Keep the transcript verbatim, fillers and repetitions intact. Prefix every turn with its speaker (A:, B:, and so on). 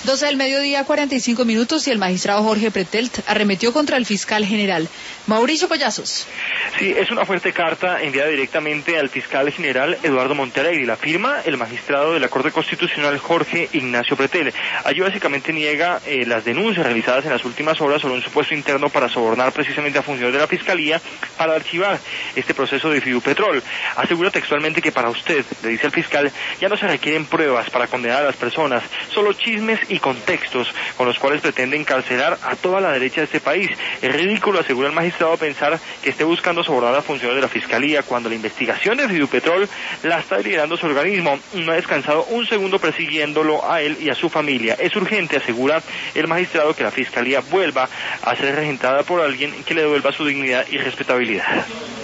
A: doce del mediodía, cuarenta y cinco minutos, y el magistrado Jorge Pretelt arremetió contra el fiscal general. Mauricio Collazos.
B: Sí, es una fuerte carta enviada directamente al fiscal general Eduardo Montealegre. La firma el magistrado de la Corte Constitucional Jorge Ignacio Pretelt. Allí básicamente niega eh, las denuncias realizadas en las últimas horas sobre un supuesto interno para sobornar precisamente a funcionarios de la Fiscalía para archivar este proceso de Fidupetrol. Asegura textualmente que para usted, le dice el fiscal, ya no se requieren pruebas para condenar a las personas, solo chismes y contextos con los cuales pretende encarcelar a toda la derecha de este país. Es ridículo, asegura el magistrado, pensar que esté buscando sobornar a funcionarios de la Fiscalía cuando la investigación de Fidupetrol la está liderando su organismo. No ha descansado un segundo persiguiéndolo a él y a su familia. Es urgente, asegura el magistrado, que la Fiscalía vuelva a ser regentada por alguien que le devuelva su dignidad y respetabilidad.